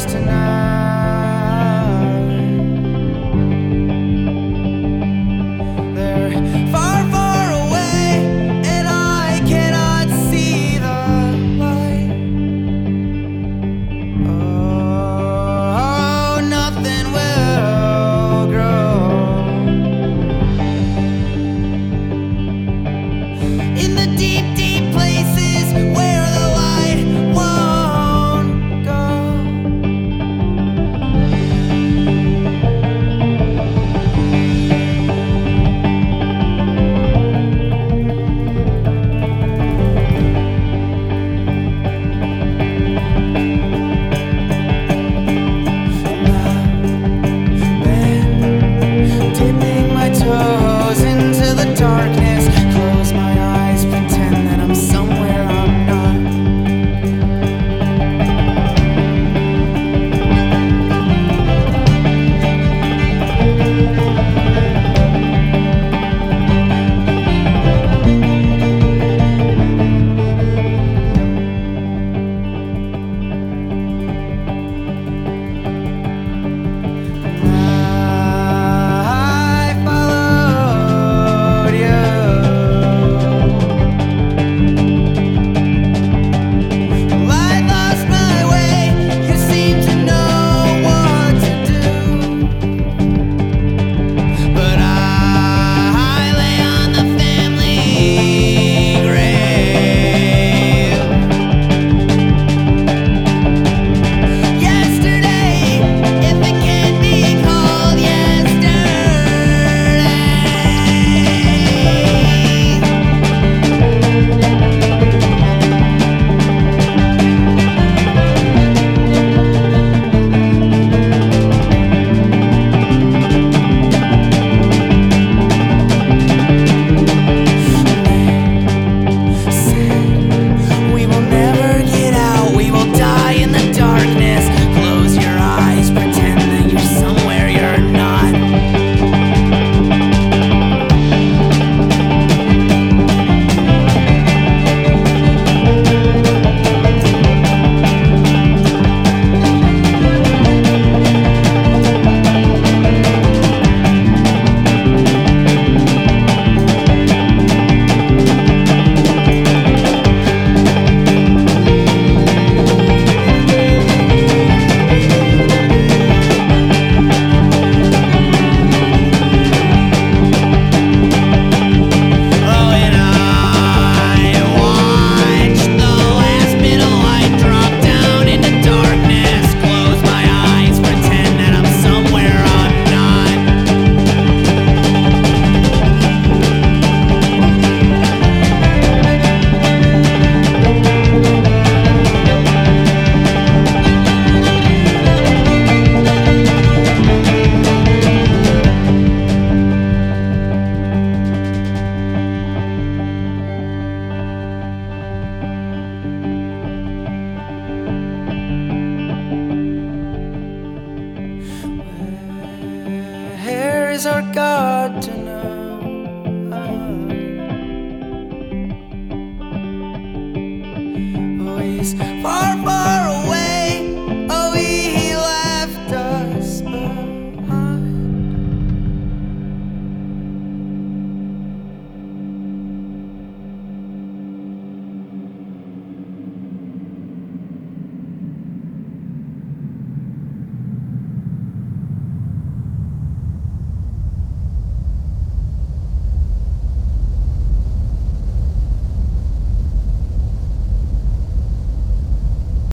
stars tonight. They're far, far away, and I cannot see the light. Oh, nothing will grow in the deep, deep places where the light won't go. Dipping my toes into the darkness, close my eyes, pretend that I'm somewhere I'm not. I followed you. I lost my way. You seem to know what to do, but I lay on the family grave. Yesterday, if it can't be called yesterday. We will never get out, we will die in the darkness. Close your eyes, pretend that you're somewhere you're not. Oh, and I watch the last middle light drop down into darkness. Close my eyes, pretend that I'm somewhere I'm not. Where is our God to know? Oh, he's far, far